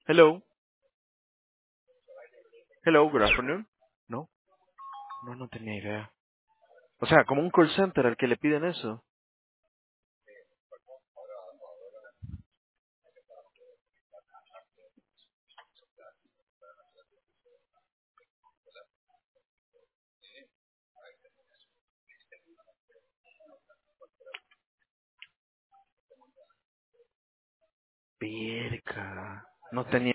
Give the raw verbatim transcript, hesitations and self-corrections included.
Hello, hello, good afternoon. No, no, no tenía idea. O sea, como un call center al que le piden eso. Pirca. No tenía